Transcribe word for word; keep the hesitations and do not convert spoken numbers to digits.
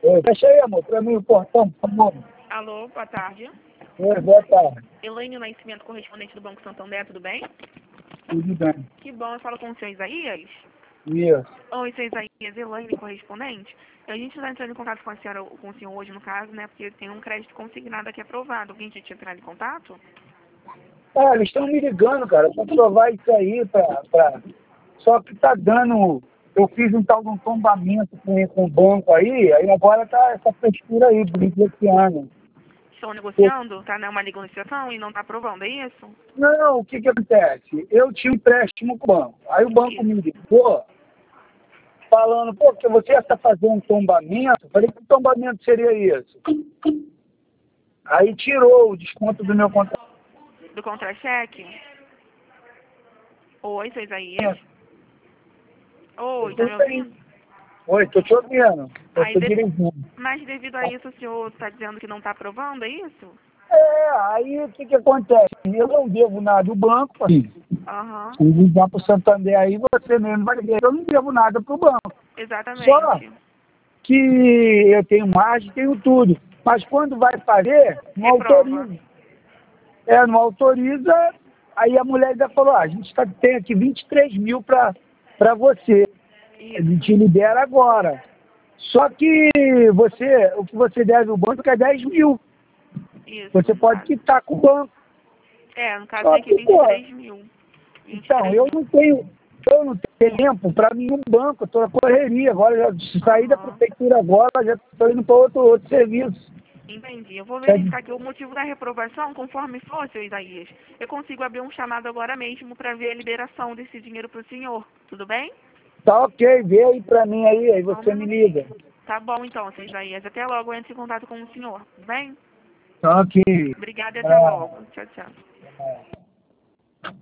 Oi, fecha aí, amor, pra mim o portão, por favor. Alô, boa tarde. Oi, boa tarde. Elaine Nascimento, correspondente do Banco Santander, tudo bem? Tudo bem. Que bom, eu falo com o senhor Isaías. Isso. Oi, senhor Isaías, Elaine, correspondente. A gente está entrando em contato com, a senhora, com o senhor hoje, no caso, né, porque tem um crédito consignado aqui aprovado. Alguém tinha entrado em contato? Ah, eles estão me ligando, cara, pra provar isso aí, pra, pra... Só que tá dando... Eu fiz um tal de um tombamento com, com o banco aí, aí agora tá essa frescura aí, por isso esse ano. Estão negociando, tá, né, uma negociação e não está aprovando, é isso? Não, o que que acontece? Eu tinha um empréstimo com o banco. Aí o banco Isso. me ligou, falando, pô, que você está fazendo um tombamento. Eu falei, que tombamento seria isso? Aí tirou o desconto do meu contrato. Do contra-cheque? Oi, senhor Isaías. Oi, tá me ouvindo? Oi, tô te ouvindo. Eu Aí, tô de... dirigindo. Mas devido a isso, o senhor está dizendo que não está aprovando, é isso? É, aí o que que acontece? Eu não devo nada do banco, assim. Aham, Se ligar pro Santander aí, você mesmo vai ver. Eu não devo nada pro banco. Só exatamente. que eu tenho margem, tenho tudo. Mas quando vai fazer, não Reprova. autoriza. É, não autoriza. Aí a mulher ainda falou, ah, a gente tá, tem aqui vinte e três mil para você. A Isso, gente libera agora. Só que você, o que você deve ao banco é dez mil. isso, Você no pode caso. quitar com o banco. É, no caso Só tem aqui que, vinte e pô, três mil. então, vinte e três eu mil. não tenho, eu não tenho tempo para nenhum banco, eu estou na correria. Agora, já saí da Aham, prefeitura agora, já estou indo para outro, outro serviço. entendi. Eu vou É, verificar aqui o motivo da reprovação, conforme for, seu Isaías. Eu consigo abrir um chamado agora mesmo para ver a liberação desse dinheiro para o senhor. Tudo bem? tá ok, vê aí para mim aí, aí Só um você me minutinho. liga. Tá bom então, seu Isaías. Até logo, eu entro em contato com o senhor. Tudo bem? Tá ok. Obrigada e até Ah, logo. Tchau, tchau. ah.